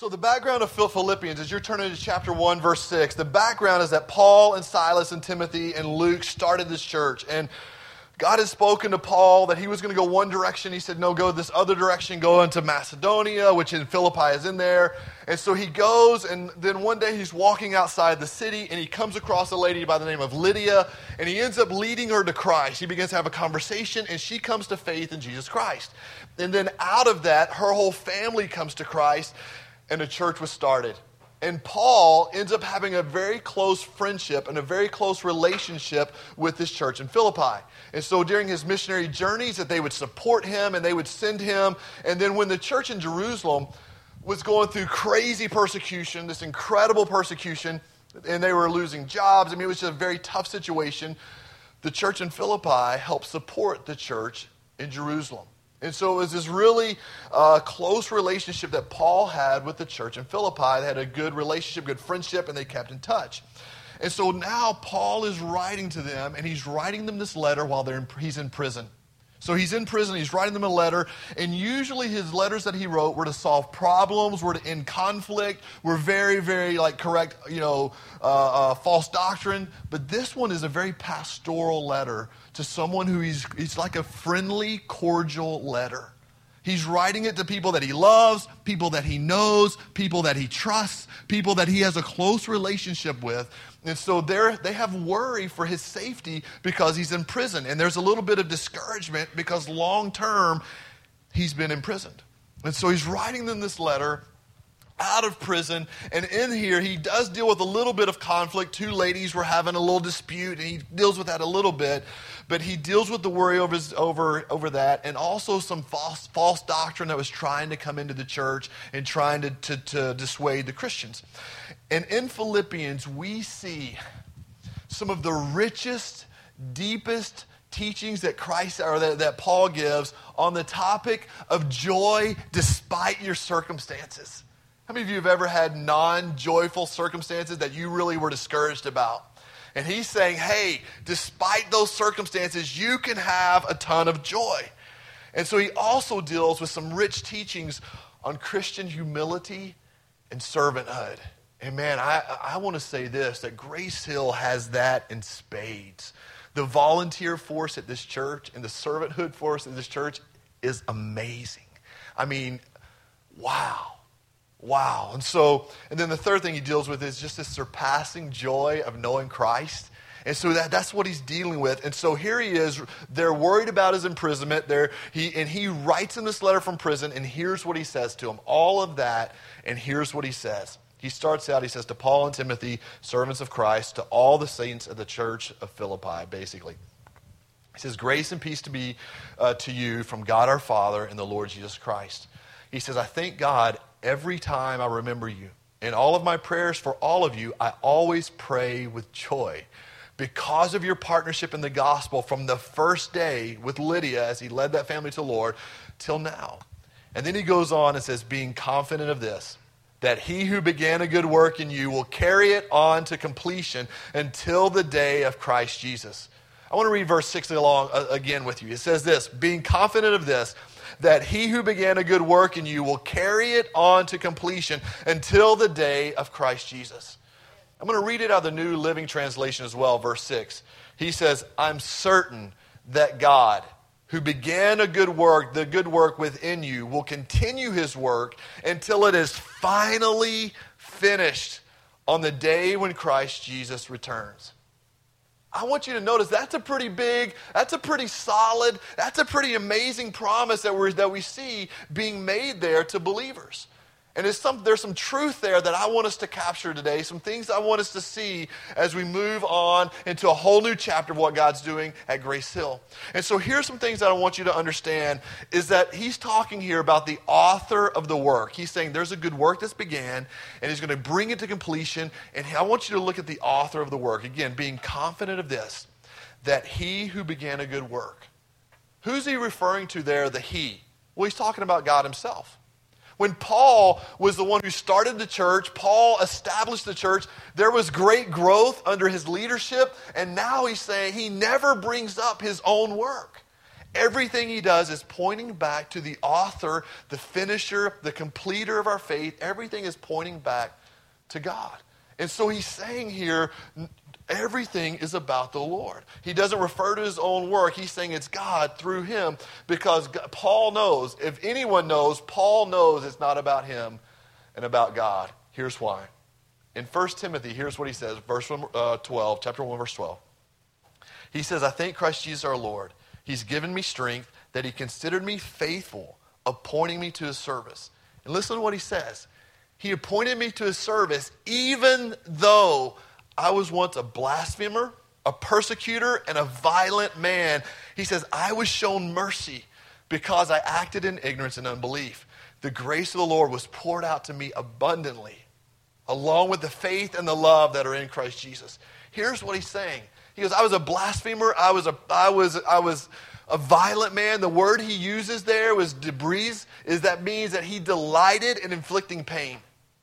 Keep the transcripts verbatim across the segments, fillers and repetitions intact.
So the background of Philippians, as you're turning to chapter one, verse six, the background is that Paul and Silas and Timothy and Luke started this church. And God had spoken to Paul that he was going to go one direction. He said, no, go this other direction, go into Macedonia, which in Philippi is in there. And so he goes, and then one day he's walking outside the city, and he comes across a lady by the name of Lydia, and he ends up leading her to Christ. He begins to have a conversation, and she comes to faith in Jesus Christ. And then out of that, her whole family comes to Christ, and a church was started. And Paul ends up having a very close friendship and a very close relationship with this church in Philippi. And so during his missionary journeys that they would support him and they would send him. And then when the church in Jerusalem was going through crazy persecution, this incredible persecution, and they were losing jobs, I mean, it was just a very tough situation, the church in Philippi helped support the church in Jerusalem. And so it was this really uh, close relationship that Paul had with the church in Philippi. They had a good relationship, good friendship, and they kept in touch. And so now Paul is writing to them, and he's writing them this letter while they're in, he's in prison. So he's in prison, he's writing them a letter, and usually his letters that he wrote were to solve problems, were to end conflict, were very, very like correct, you know, uh, uh, false doctrine. But this one is a very pastoral letter to someone who he's, he's like a friendly, cordial letter. He's writing it to people that he loves, people that he knows, people that he trusts, people that he has a close relationship with. And so they're, they have worry for his safety because he's in prison. And there's a little bit of discouragement because long term, he's been imprisoned. And so he's writing them this letter out of prison. And in here, he does deal with a little bit of conflict. Two ladies were having a little dispute, and he deals with that a little bit. But he deals with the worry over, his, over, over that, and also some false, false doctrine that was trying to come into the church and trying to, to, to dissuade the Christians. And in Philippians, we see some of the richest, deepest teachings that Christ or that, that Paul gives on the topic of joy despite your circumstances. How many of you have ever had non-joyful circumstances that you really were discouraged about? And he's saying, hey, despite those circumstances, you can have a ton of joy. And so he also deals with some rich teachings on Christian humility and servanthood. And man, I, I want to say this, that Grace Hill has that in spades. The volunteer force at this church and the servanthood force at this church is amazing. I mean, wow. Wow. And so, and then the third thing he deals with is just this surpassing joy of knowing Christ. And so that, that's what he's dealing with. And so here he is. They're worried about his imprisonment. They're, he, and he writes in this letter from prison, and here's what he says to them. All of that, and here's what he says. He starts out, he says, to Paul and Timothy, servants of Christ, to all the saints of the church of Philippi, basically. He says, grace and peace to be uh, to you from God our Father and the Lord Jesus Christ. He says, I thank God every time I remember you. In all of my prayers for all of you, I always pray with joy because of your partnership in the gospel from the first day with Lydia as he led that family to the Lord till now. And then he goes on and says, being confident of this, that he who began a good work in you will carry it on to completion until the day of Christ Jesus. I want to read verse six along uh, again with you. It says this, being confident of this, that he who began a good work in you will carry it on to completion until the day of Christ Jesus. I'm going to read it out of the New Living Translation as well, verse six. He says, I'm certain that God, who began a good work, the good work within you, will continue his work until it is finally finished on the day when Christ Jesus returns. I want you to notice that's a pretty big, that's a pretty solid, that's a pretty amazing promise that we that we see being made there to believers. And there's some, there's some truth there that I want us to capture today, some things I want us to see as we move on into a whole new chapter of what God's doing at Grace Hill. And so here's some things that I want you to understand is that he's talking here about the author of the work. He's saying there's a good work that's began, and he's going to bring it to completion. And I want you to look at the author of the work. Again, being confident of this, that he who began a good work. Who's he referring to there, the he? Well, he's talking about God himself. When Paul was the one who started the church, Paul established the church, there was great growth under his leadership, and now he's saying he never brings up his own work. Everything he does is pointing back to the author, the finisher, the completer of our faith. Everything is pointing back to God. And so he's saying here, everything is about the Lord. He doesn't refer to his own work. He's saying it's God through him, because God, Paul knows, if anyone knows, Paul knows it's not about him and about God. Here's why. In First Timothy, here's what he says, verse twelve, chapter one, verse twelve. He says, I thank Christ Jesus our Lord. He's given me strength, that he considered me faithful, appointing me to his service. And listen to what he says. He appointed me to his service even though I was once a blasphemer, a persecutor, and a violent man. He says, I was shown mercy because I acted in ignorance and unbelief. The grace of the Lord was poured out to me abundantly, along with the faith and the love that are in Christ Jesus. Here's what he's saying. He goes, I was a blasphemer. I was a, I was, I was a violent man. The word he uses there was debris, is that means that he delighted in inflicting pain.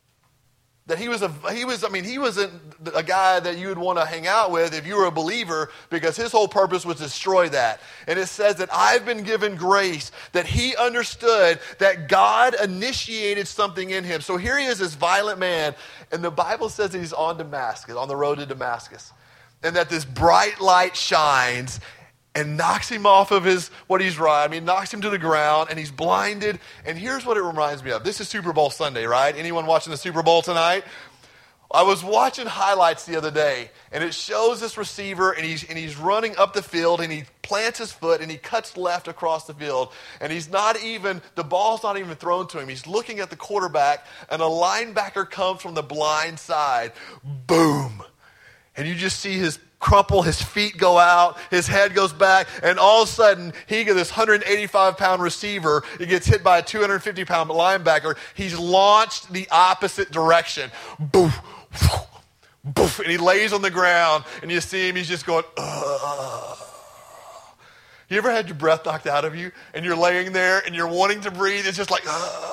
That he was a, he was, I mean, he wasn't a guy that you would want to hang out with if you were a believer, because his whole purpose was to destroy that. And it says that I've been given grace, that he understood that God initiated something in him. So here he is, this violent man, and the Bible says that he's on Damascus, on the road to Damascus. And that this bright light shines and knocks him off of his, what he's riding. I mean, knocks him to the ground, and he's blinded. And here's what it reminds me of. This is Super Bowl Sunday, right? Anyone watching the Super Bowl tonight? I was watching highlights the other day, and it shows this receiver, and he's, and he's running up the field, and he plants his foot, and he cuts left across the field. And he's not even, the ball's not even thrown to him. He's looking at the quarterback, and a linebacker comes from the blind side. Boom. And you just see his crumple, his feet go out, his head goes back, and all of a sudden, he gets this one hundred eighty-five pound receiver. He gets hit by a two hundred fifty pound linebacker. He's launched the opposite direction. Boof, boof, and he lays on the ground, and you see him, he's just going, ugh. You ever had your breath knocked out of you, and you're laying there, and you're wanting to breathe? It's just like, ugh.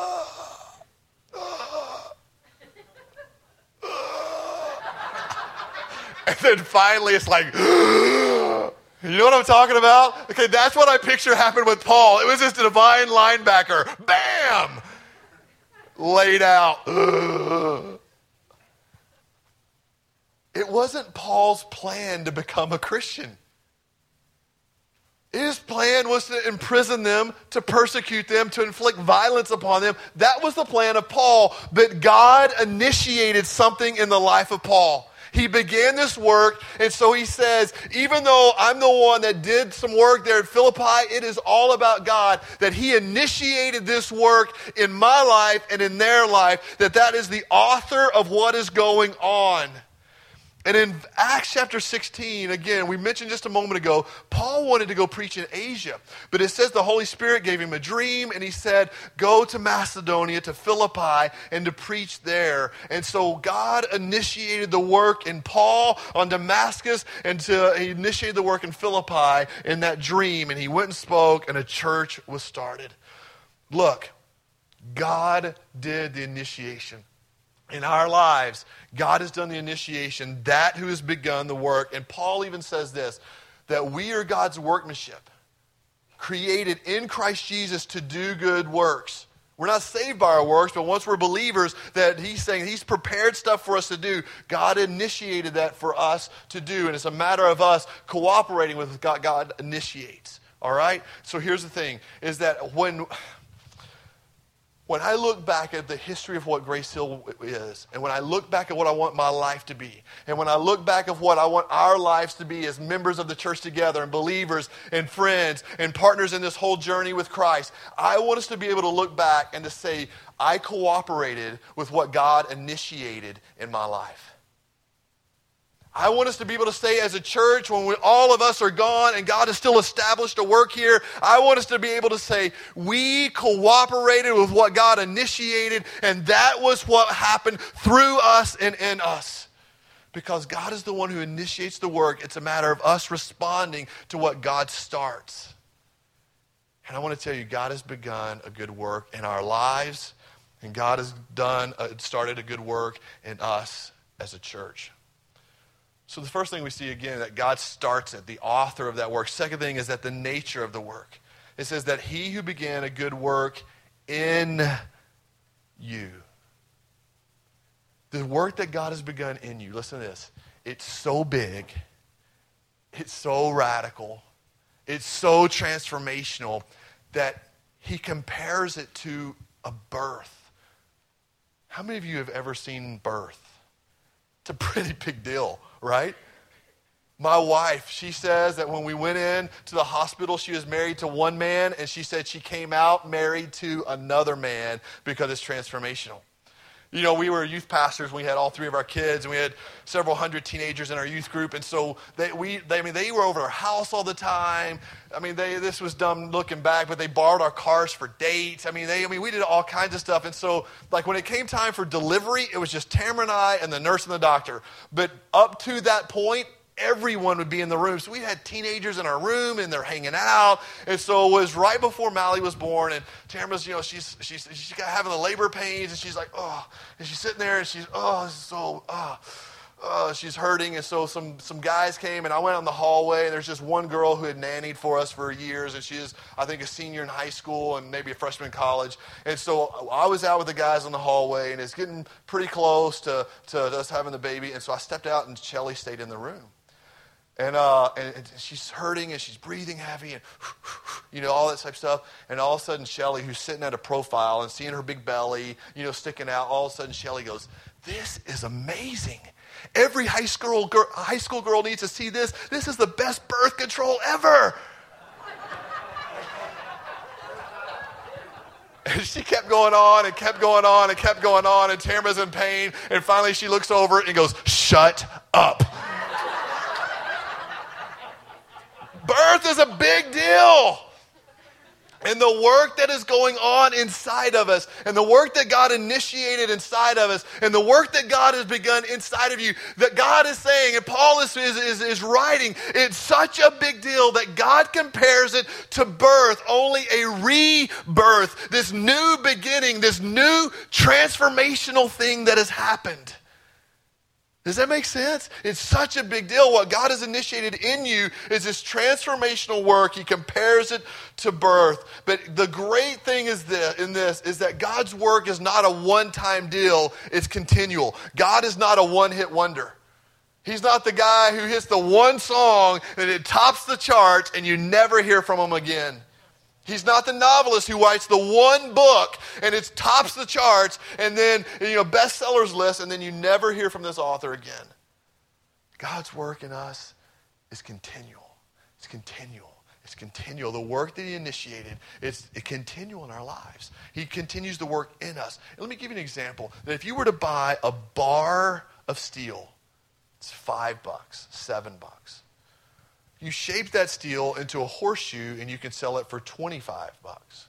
And then finally it's like, you know what I'm talking about? Okay, that's what I picture happened with Paul. It was just a divine linebacker. Bam! Laid out. It wasn't Paul's plan to become a Christian. His plan was to imprison them, to persecute them, to inflict violence upon them. That was the plan of Paul. But God initiated something in the life of Paul. He began this work, and so he says, even though I'm the one that did some work there at Philippi, it is all about God, that he initiated this work in my life and in their life, that that is the author of what is going on. And in Acts chapter sixteen, again, we mentioned just a moment ago, Paul wanted to go preach in Asia. But it says the Holy Spirit gave him a dream, and he said, go to Macedonia, to Philippi, and to preach there. And so God initiated the work in Paul on Damascus, and to, he initiated the work in Philippi in that dream. And he went and spoke, and a church was started. Look, God did the initiation. In our lives, God has done the initiation, that who has begun the work. And Paul even says this, that we are God's workmanship, created in Christ Jesus to do good works. We're not saved by our works, but once we're believers, that he's saying he's prepared stuff for us to do. God initiated that for us to do, and it's a matter of us cooperating with what God initiates. All right? So here's the thing, is that when... When I look back at the history of what Grace Hill is, and when I look back at what I want my life to be, and when I look back at what I want our lives to be as members of the church together, and believers, and friends, and partners in this whole journey with Christ, I want us to be able to look back and to say, I cooperated with what God initiated in my life. I want us to be able to say as a church, when we, all of us are gone and God has still established a work here, I want us to be able to say, we cooperated with what God initiated, and that was what happened through us and in us. Because God is the one who initiates the work. It's a matter of us responding to what God starts. And I want to tell you, God has begun a good work in our lives, and God has done, uh, started a good work in us as a church. So the first thing we see again, that God starts it, the author of that work. Second thing is that the nature of the work. It says that he who began a good work in you. The work that God has begun in you, listen to this. It's so big. It's so radical. It's so transformational that he compares it to a birth. How many of you have ever seen birth? It's a pretty big deal, right? My wife, she says that when we went in to the hospital, she was married to one man, and she said she came out married to another man because it's transformational. You know, we were youth pastors. We had all three of our kids, and we had several hundred teenagers in our youth group. And so they, we, they, I mean, they were over our house all the time. I mean, they, this was dumb looking back, but they borrowed our cars for dates. I mean, they, I mean, we did all kinds of stuff. And so, like, when it came time for delivery, it was just Tamara and I and the nurse and the doctor. But up to that point, everyone would be in the room. So we had teenagers in our room, and they're hanging out. And so it was right before Mally was born, and Tamara's, you know, she's she's she's got having the labor pains, and she's like, oh, and she's sitting there, and she's, oh, this is so, oh, oh, she's hurting. And so some some guys came, and I went out in the hallway, and there's just one girl who had nannied for us for years, and she is, I think, a senior in high school and maybe a freshman in college. And so I was out with the guys in the hallway, and it's getting pretty close to, to us having the baby. And so I stepped out, and Shelly stayed in the room. And, uh, and and she's hurting, and she's breathing heavy, and you know, all that type of stuff. And all of a sudden, Shelly, who's sitting at a profile and seeing her big belly, you know, sticking out, all of a sudden, Shelly goes, "This is amazing. Every high school girl, high school girl needs to see this. This is the best birth control ever." And she kept going on and kept going on and kept going on, and Tamara's in pain. And finally, she looks over and goes, "Shut up." Birth is a big deal. And the work that is going on inside of us, and the work that God initiated inside of us, and the work that God has begun inside of you, that God is saying, and Paul is, is, is, is writing, it's such a big deal that God compares it to birth, only a rebirth, this new beginning, this new transformational thing that has happened. Does that make sense? It's such a big deal. What God has initiated in you is this transformational work. He compares it to birth. But the great thing is this, in this is that God's work is not a one-time deal. It's continual. God is not a one-hit wonder. He's not the guy who hits the one song and it tops the charts and you never hear from him again. He's not the novelist who writes the one book and it tops the charts and then, you know, bestsellers list, and then you never hear from this author again. God's work in us is continual. It's continual. It's continual. The work that he initiated, it's it continual in our lives. He continues to work in us. And let me give you an example. That if you were to buy a bar of steel, it's five bucks, seven bucks. You shape that steel into a horseshoe and you can sell it for twenty-five bucks.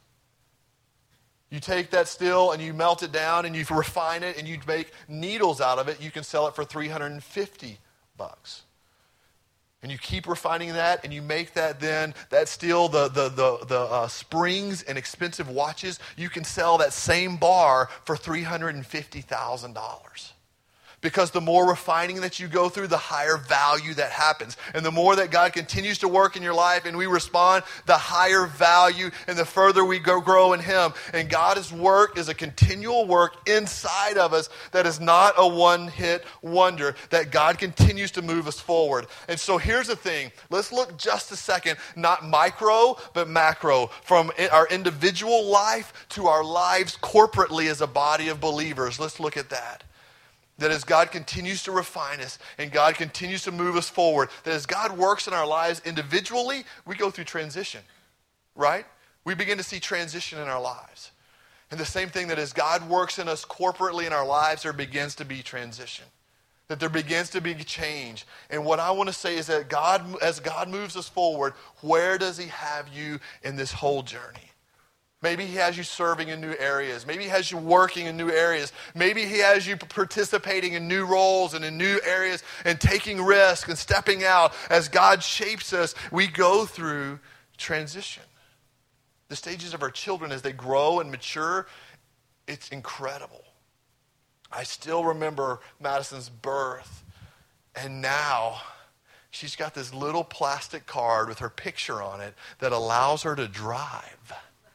You take that steel and you melt it down and you refine it and you make needles out of it. You can sell it for three hundred fifty bucks. And you keep refining that and you make that then, that steel, the, the, the, the uh, springs and expensive watches, you can sell that same bar for three hundred fifty thousand dollars. Because the more refining that you go through, the higher value that happens. And the more that God continues to work in your life and we respond, the higher value and the further we go grow in him. And God's work is a continual work inside of us that is not a one-hit wonder, that God continues to move us forward. And so here's the thing. Let's look just a second, not micro, but macro, from our individual life to our lives corporately as a body of believers. Let's look at that. That as God continues to refine us and God continues to move us forward, that as God works in our lives individually, we go through transition, right? We begin to see transition in our lives. And the same thing, that as God works in us corporately in our lives, there begins to be transition. That there begins to be change. And what I want to say is that God, as God moves us forward, where does he have you in this whole journey? Maybe he has you serving in new areas. Maybe he has you working in new areas. Maybe he has you participating in new roles and in new areas and taking risks and stepping out. As God shapes us, we go through transition. The stages of our children as they grow and mature, it's incredible. I still remember Madison's birth, and now she's got this little plastic card with her picture on it that allows her to drive.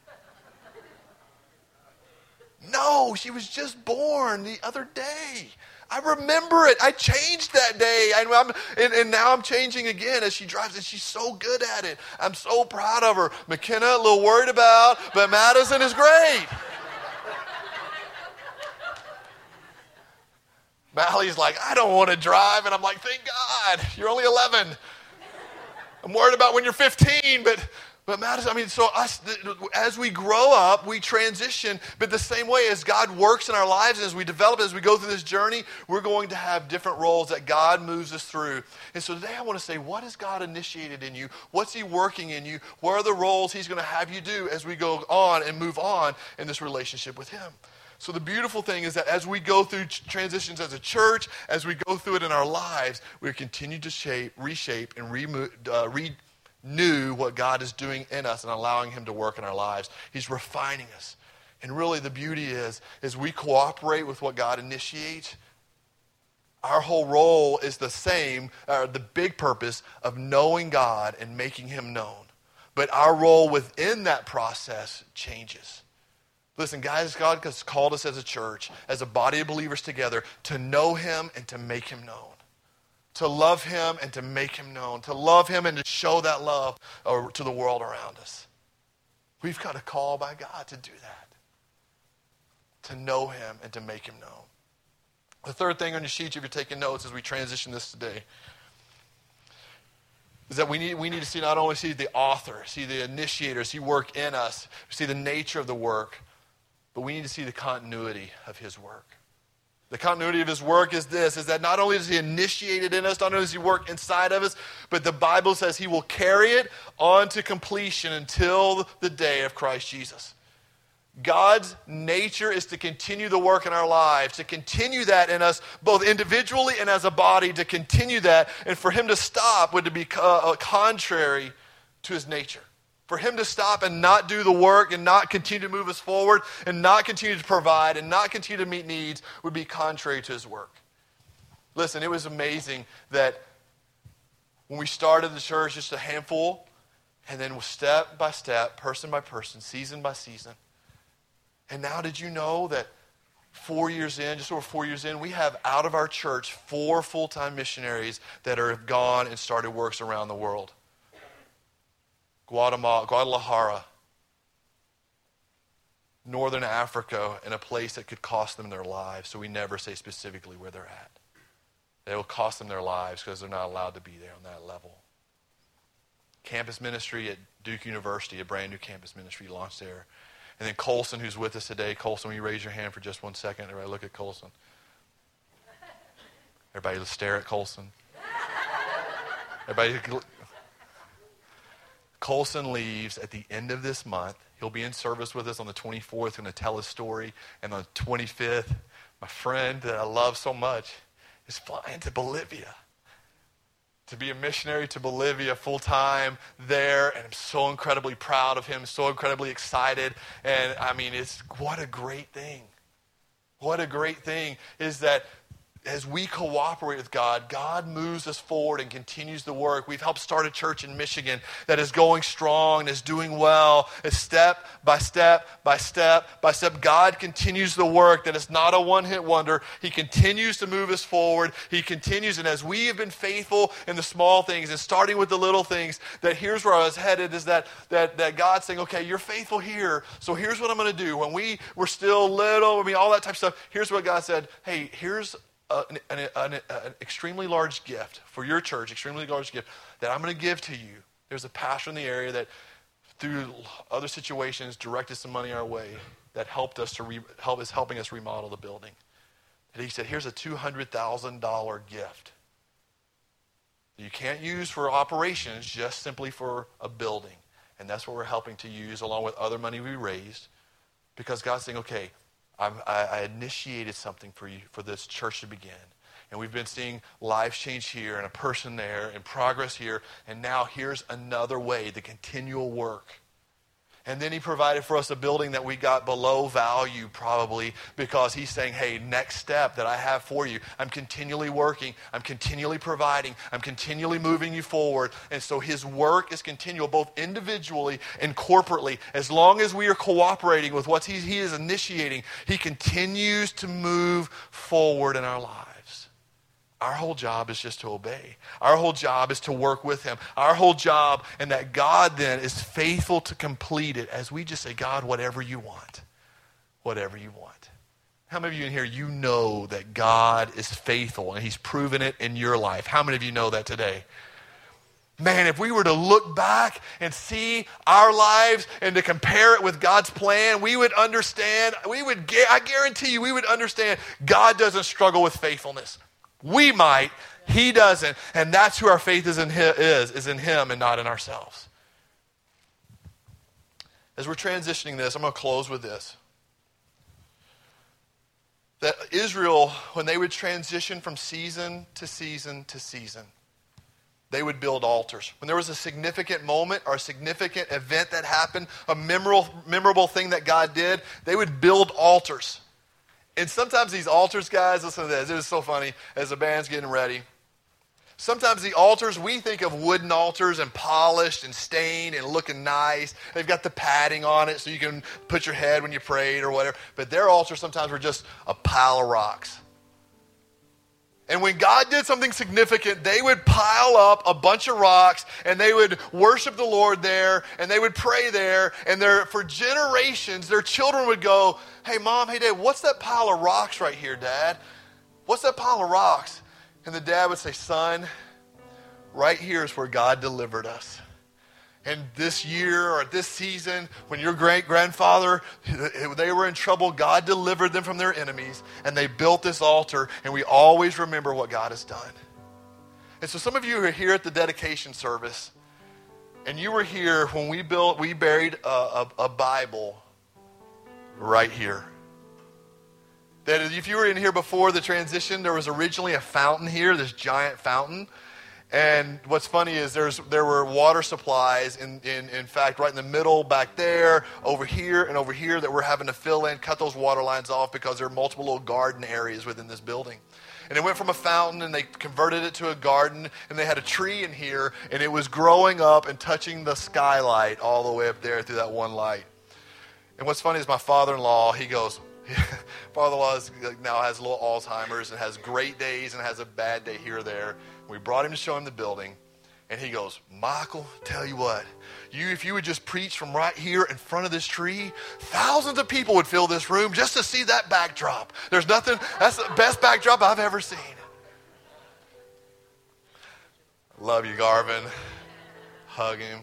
No, she was just born the other day. I remember it. I changed that day. And, I'm, and, and now I'm changing again as she drives, and she's so good at it. I'm so proud of her. McKenna, a little worried about, but Madison is great. Mally's like, I don't want to drive. And I'm like, thank God, you're only eleven. I'm worried about when you're fifteen, but... But Madison, I mean, so us, as we grow up, we transition, but the same way as God works in our lives, as we develop, as we go through this journey, we're going to have different roles that God moves us through. And so today I want to say, what has God initiated in you? What's he working in you? What are the roles he's going to have you do as we go on and move on in this relationship with him? So the beautiful thing is that as we go through transitions as a church, as we go through it in our lives, we continue to shape, reshape, and remove, uh, re knew what God is doing in us and allowing him to work in our lives. He's refining us. And really the beauty is, is we cooperate with what God initiates. Our whole role is the same, uh, the big purpose of knowing God and making him known. But our role within that process changes. Listen, guys, God has called us as a church, as a body of believers together, to know him and to make him known. To love him and to make him known. To love him and to show that love uh, to the world around us. We've got a call by God to do that. To know him and to make him known. The third thing on your sheet, if you're taking notes as we transition this today, is that we need, we need to see not only see the author, see the initiator, see work in us, see the nature of the work, but we need to see the continuity of his work. The continuity of his work is this, is that not only does he initiate it in us, not only does he work inside of us, but the Bible says he will carry it on to completion until the day of Christ Jesus. God's nature is to continue the work in our lives, to continue that in us, both individually and as a body, to continue that, and for him to stop would to be uh, contrary to his nature. For him to stop and not do the work and not continue to move us forward and not continue to provide and not continue to meet needs would be contrary to his work. Listen, it was amazing that when we started the church, just a handful, and then step by step, person by person, season by season. And now did you know that four years in, just over four years in, we have out of our church four full-time missionaries that are have gone and started works around the world. Guatemala, Guadalajara, Northern Africa, in a place that could cost them their lives, so we never say specifically where they're at. It will cost them their lives because they're not allowed to be there on that level. Campus ministry at Duke University, a brand new campus ministry launched there. And then Colson, who's with us today. Colson, will you raise your hand for just one second? Everybody look at Colson. Everybody stare at Colson. Everybody... Colson leaves at the end of this month. He'll be in service with us on the twenty-fourth, going to tell his story. And on the twenty-fifth, my friend that I love so much is flying to Bolivia to be a missionary to Bolivia full-time there. And I'm so incredibly proud of him, so incredibly excited. And I mean, it's what a great thing. What a great thing is that as we cooperate with God, God moves us forward and continues the work. We've helped start a church in Michigan that is going strong, is doing well, is step by step by step by step. God continues the work that is not a one-hit wonder. He continues to move us forward. He continues, and as we have been faithful in the small things and starting with the little things, that here's where I was headed, is that that, that God's saying, okay, you're faithful here, so here's what I'm going to do. When we were still little, I mean, all that type of stuff, here's what God said, hey, here's An, an, an, an extremely large gift for your church, extremely large gift that I'm going to give to you. There's a pastor in the area that through other situations directed some money our way that helped us to re, help is helping us remodel the building. And he said, here's a two hundred thousand dollars gift. You can't use for operations, just simply for a building. And that's what we're helping to use along with other money we raised, because God's saying, okay, I'm, I, I initiated something for you, for this church to begin. And we've been seeing lives change here and a person there and progress here. And now here's another way, the continual work. And then he provided for us a building that we got below value probably because he's saying, hey, next step that I have for you, I'm continually working, I'm continually providing, I'm continually moving you forward. And so his work is continual, both individually and corporately. As long as we are cooperating with what he, he is initiating, he continues to move forward in our lives. Our whole job is just to obey. Our whole job is to work with him. Our whole job, and that God then is faithful to complete it as we just say, God, whatever you want. Whatever you want. How many of you in here, you know that God is faithful and he's proven it in your life? How many of you know that today? Man, if we were to look back and see our lives and to compare it with God's plan, we would understand, we would, I guarantee you, we would understand God doesn't struggle with faithfulness. We might, he doesn't, and that's who our faith is in him, is, is in him and not in ourselves. As we're transitioning this, I'm going to close with this. That Israel, when they would transition from season to season to season, they would build altars. When there was a significant moment or a significant event that happened, a memorable, memorable thing that God did, they would build altars. And sometimes these altars, guys, listen to this. It was so funny as the band's getting ready. Sometimes the altars, we think of wooden altars and polished and stained and looking nice. They've got the padding on it so you can put your head when you prayed or whatever. But their altars sometimes were just a pile of rocks. And when God did something significant, they would pile up a bunch of rocks and they would worship the Lord there and they would pray there. And there, for generations, their children would go, hey, Mom, hey, Dad, what's that pile of rocks right here, Dad? What's that pile of rocks? And the dad would say, son, right here is where God delivered us. And this year or this season, when your great-grandfather, they were in trouble, God delivered them from their enemies, and they built this altar, and we always remember what God has done. And so some of you are here at the dedication service, and you were here when we built, we buried a, a, a Bible right here. That if you were in here before the transition, there was originally a fountain here, this giant fountain. And what's funny is there's there were water supplies, in, in, in fact, right in the middle back there, over here, and over here that we're having to fill in, cut those water lines off because there are multiple little garden areas within this building. And it went from a fountain, and they converted it to a garden, and they had a tree in here, and it was growing up and touching the skylight all the way up there through that one light. And what's funny is my father-in-law, he goes, father-in-law is, now has a little Alzheimer's and has great days and has a bad day here or there. We brought him to show him the building, and he goes, Michael, tell you what, you if you would just preach from right here in front of this tree, thousands of people would fill this room just to see that backdrop. There's nothing, that's the best backdrop I've ever seen. Love you, Garvin. Hug him.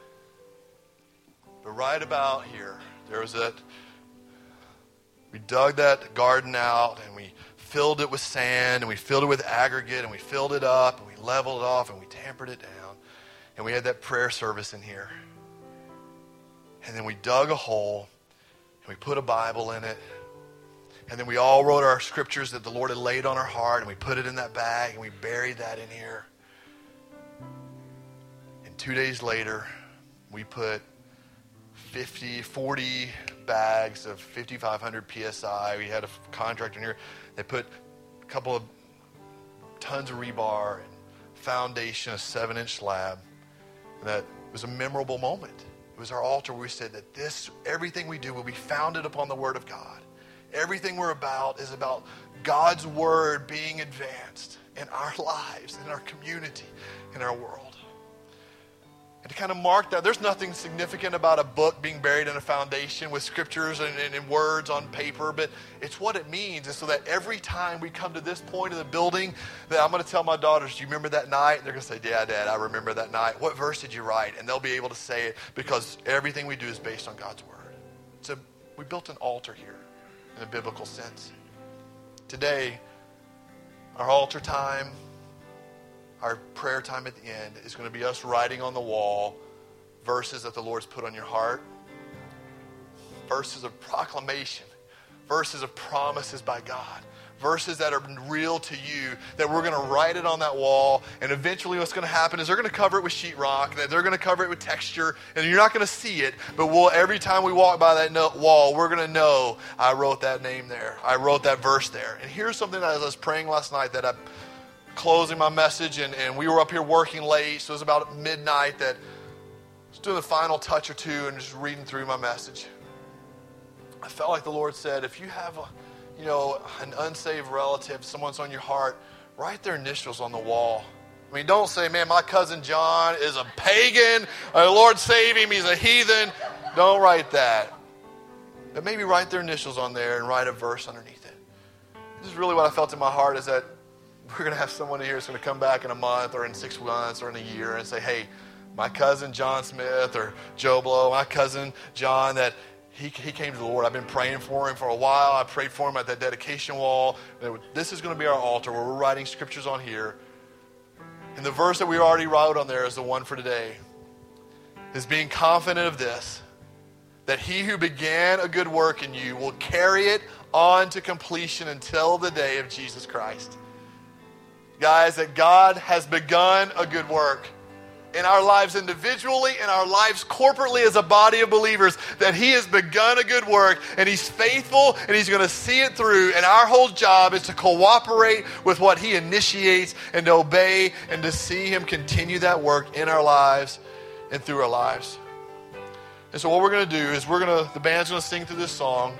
But right about here, there was that, we dug that garden out, and we filled it with sand, and we filled it with aggregate, and we filled it up, and we leveled it off, and we tampered it down. And we had that prayer service in here. And then we dug a hole, and we put a Bible in it. And then we all wrote our scriptures that the Lord had laid on our heart, and we put it in that bag, and we buried that in here. And two days later, we put fifty, forty bags of fifty-five hundred P S I. We had a contractor in here. They put a couple of tons of rebar and foundation, a seven-inch slab. And that was a memorable moment. It was our altar where we said that this, everything we do will be founded upon the Word of God. Everything we're about is about God's Word being advanced in our lives, in our community, in our world. And to kind of mark that, there's nothing significant about a book being buried in a foundation with scriptures and, and, and words on paper, but it's what it means. And so that every time we come to this point in the building, that I'm going to tell my daughters, do you remember that night? And they're going to say, yeah, Dad, I remember that night. What verse did you write? And they'll be able to say it because everything we do is based on God's Word. So we built an altar here in a biblical sense. Today, our altar time, our prayer time at the end is going to be us writing on the wall verses that the Lord's put on your heart. Verses of proclamation. verses of promises by God. Verses that are real to you, that we're going to write it on that wall, and eventually what's going to happen is they're going to cover it with sheetrock, that they're going to cover it with texture, and you're not going to see it, but we'll, every time we walk by that no- wall, we're going to know, I wrote that name there. I wrote that verse there. And here's something that as I was praying last night, that I'm closing my message, and, and we were up here working late, so it was about midnight, that I was doing the final touch or two and just reading through my message. I felt like the Lord said, if you have a you know, an unsaved relative, someone's on your heart, write their initials on the wall. I mean, don't say, man, my cousin John is a pagan. Uh, Lord save him, he's a heathen. Don't write that. But maybe write their initials on there and write a verse underneath it. This is really what I felt in my heart, is that we're going to have someone here that's going to come back in a month or in six months or in a year and say, hey, my cousin John Smith or Joe Blow, my cousin John, that He, he came to the Lord. I've been praying for him for a while. I prayed for him at that dedication wall. This is going to be our altar where we're writing scriptures on here. And the verse that we already wrote on there is the one for today. Is being confident of this, that he who began a good work in you will carry it on to completion until the day of Jesus Christ. Guys, that God has begun a good work in our lives individually, in our lives corporately as a body of believers, that he has begun a good work, and he's faithful, and he's going to see it through, and our whole job is to cooperate with what he initiates and to obey and to see him continue that work in our lives and through our lives. And so what we're going to do is we're going to, the band's going to sing through this song,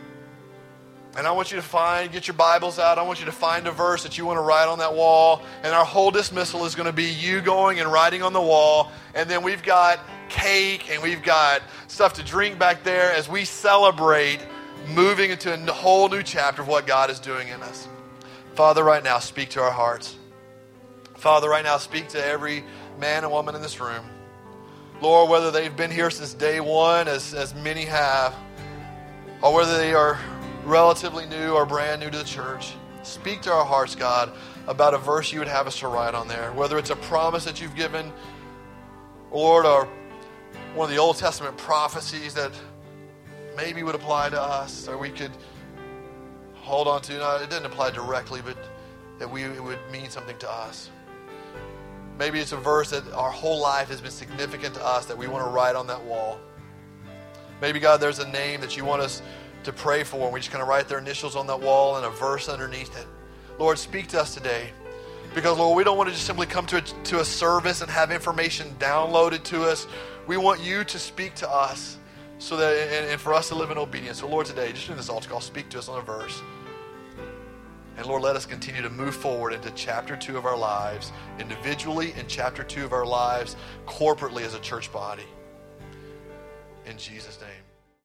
and I want you to find, get your Bibles out. I want you to find a verse that you want to write on that wall. And our whole dismissal is going to be you going and writing on the wall. And then we've got cake and we've got stuff to drink back there as we celebrate moving into a whole new chapter of what God is doing in us. Father, right now, speak to our hearts. Father, right now, speak to every man and woman in this room. Lord, whether they've been here since day one, as, as many have, or whether they are relatively new or brand new to the church, speak to our hearts, God, about a verse you would have us to write on there. Whether it's a promise that you've given, Lord, or one of the Old Testament prophecies that maybe would apply to us, or we could hold on to. No, it didn't apply directly, but that we it would mean something to us. Maybe it's a verse that our whole life has been significant to us that we want to write on that wall. Maybe, God, there's a name that you want us to pray for, and we just kind of write their initials on that wall and a verse underneath it. Lord, speak to us today. Because, Lord, we don't want to just simply come to a, to a service and have information downloaded to us. We want you to speak to us so that, and, and for us to live in obedience. So, Lord, today, just in this altar call, speak to us on a verse. And, Lord, let us continue to move forward into chapter two of our lives, individually, and chapter two of our lives, corporately as a church body. In Jesus' name.